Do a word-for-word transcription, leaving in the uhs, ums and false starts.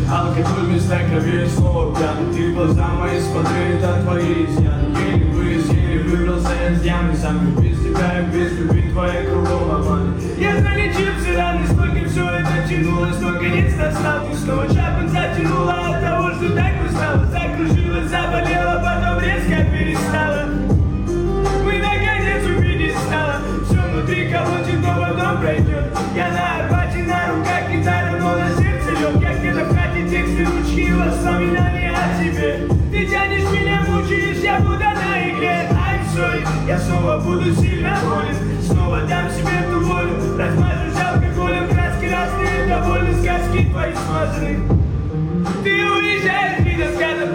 Алкоголь вместо крови снова пьяный. Ты глаза мои смотри, это твои изъяны. Еле вывез, еле выбрался я с ямы. Сам без тебя и без любви твоей кругом обман. Я залечился раны, сколько все это тянулось, но конец настал. Ты снова чапан затянула от того, что так устала. Закружилась, заболела, потом резко перестала. Мы наконец увидеть стало. Все внутри колотит, но потом пройдет. Я на арбате, на руках гитара, но на сердце лед. Как где-то в хате тексты, ручки, воспоминания о тебе. Ты тянешь меня, мучаешь, я буду на игре. I'm sorry, я снова буду сильно болен. Снова дам себе ту волю. Размажусь алкоголем, краски разные, довольны сказки твои смазаны. Ты уезжаешь, вида взглядом.